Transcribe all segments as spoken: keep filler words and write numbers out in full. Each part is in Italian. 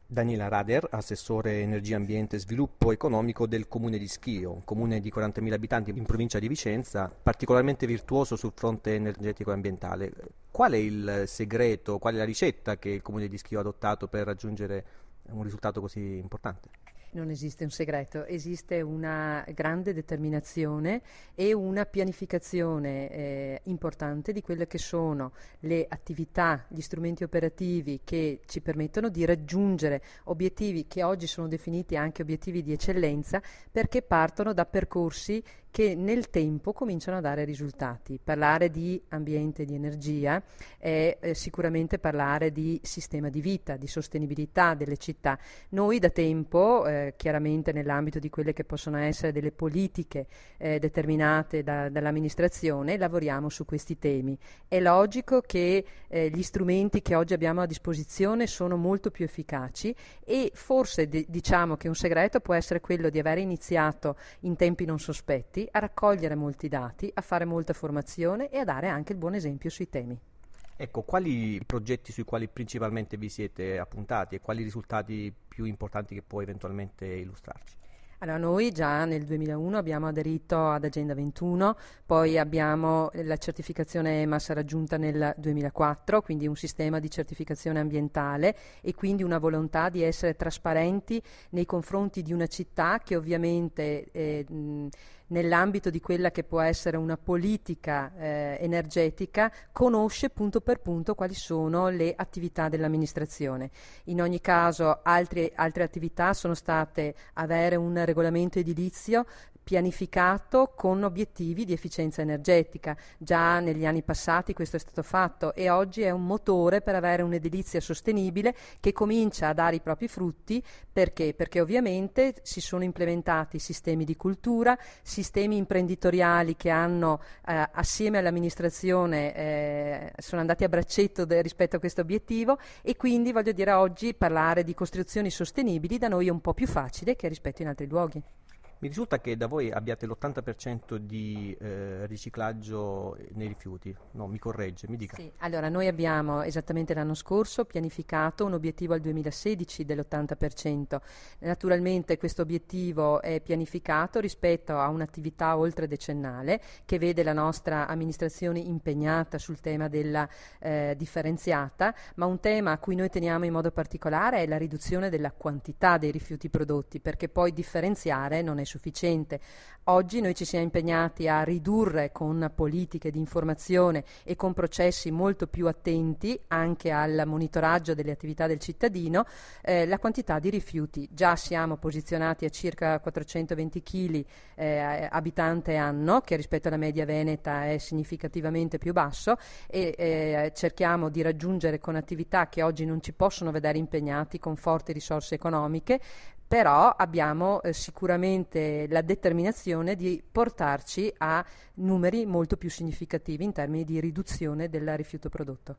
Daniela Rader, assessore energia, ambiente e sviluppo economico del comune di Schio, un comune di quarantamila abitanti in provincia di Vicenza, particolarmente virtuoso sul fronte energetico e ambientale. Qual è il segreto, qual è la ricetta che il comune di Schio ha adottato per raggiungere un risultato così importante? Non esiste un segreto, esiste una grande determinazione e una pianificazione eh, importante di quelle che sono le attività, gli strumenti operativi che ci permettono di raggiungere obiettivi che oggi sono definiti anche obiettivi di eccellenza, perché partono da percorsi che nel tempo cominciano a dare risultati. Parlare di ambiente e di energia è eh, sicuramente parlare di sistema di vita, di sostenibilità delle città. Noi da tempo, eh, chiaramente nell'ambito di quelle che possono essere delle politiche eh, determinate da, dall'amministrazione, lavoriamo su questi temi. È logico che eh, gli strumenti che oggi abbiamo a disposizione sono molto più efficaci e forse d- diciamo che un segreto può essere quello di aver iniziato in tempi non sospetti a raccogliere molti dati, a fare molta formazione e a dare anche il buon esempio sui temi. Ecco, quali progetti sui quali principalmente vi siete appuntati e quali risultati più importanti che può eventualmente illustrarci? Allora, noi già nel duemilauno abbiamo aderito ad Agenda ventuno, poi abbiamo la certificazione E M A S raggiunta nel duemilaquattro, quindi un sistema di certificazione ambientale e quindi una volontà di essere trasparenti nei confronti di una città che ovviamente eh, mh, nell'ambito di quella che può essere una politica eh, energetica conosce punto per punto quali sono le attività dell'amministrazione. In ogni caso altri, altre attività sono state avere un regolamento edilizio pianificato con obiettivi di efficienza energetica. Già negli anni passati questo è stato fatto e oggi è un motore per avere un'edilizia sostenibile che comincia a dare i propri frutti. Perché? Perché ovviamente si sono implementati sistemi di cultura, sistemi imprenditoriali che hanno eh, assieme all'amministrazione eh, sono andati a braccetto de- rispetto a questo obiettivo e quindi voglio dire oggi parlare di costruzioni sostenibili da noi è un po' più facile che rispetto in altri luoghi. Mi risulta che da voi abbiate l'ottanta per cento di eh, riciclaggio nei rifiuti. No, mi corregge, mi dica. Sì, allora noi abbiamo esattamente l'anno scorso pianificato un obiettivo al duemilasedici dell'ottanta per cento. Naturalmente questo obiettivo è pianificato rispetto a un'attività oltre decennale che vede la nostra amministrazione impegnata sul tema della eh, differenziata, ma un tema a cui noi teniamo in modo particolare è la riduzione della quantità dei rifiuti prodotti, perché poi differenziare non è sufficiente. Oggi noi ci siamo impegnati a ridurre con politiche di informazione e con processi molto più attenti anche al monitoraggio delle attività del cittadino eh, la quantità di rifiuti. Già siamo posizionati a circa quattrocentoventi chili eh, abitante anno, che rispetto alla media veneta è significativamente più basso e eh, cerchiamo di raggiungere con attività che oggi non ci possono vedere impegnati con forti risorse economiche, però abbiamo eh, sicuramente la determinazione di portarci a numeri molto più significativi in termini di riduzione del rifiuto prodotto.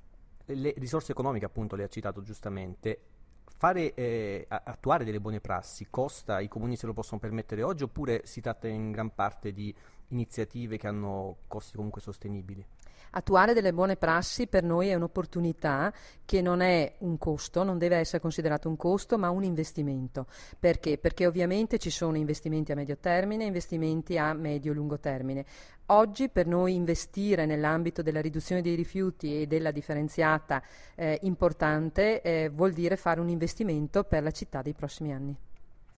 Le risorse economiche, appunto, le ha citato giustamente. Fare eh, attuare delle buone prassi costa, i comuni se lo possono permettere oggi oppure si tratta in gran parte di iniziative che hanno costi comunque sostenibili? Attuare delle buone prassi per noi è un'opportunità che non è un costo, non deve essere considerato un costo, ma un investimento. Perché? Perché ovviamente ci sono investimenti a medio termine e investimenti a medio-lungo termine. Oggi per noi investire nell'ambito della riduzione dei rifiuti e della differenziata eh, importante eh, vuol dire fare un investimento per la città dei prossimi anni.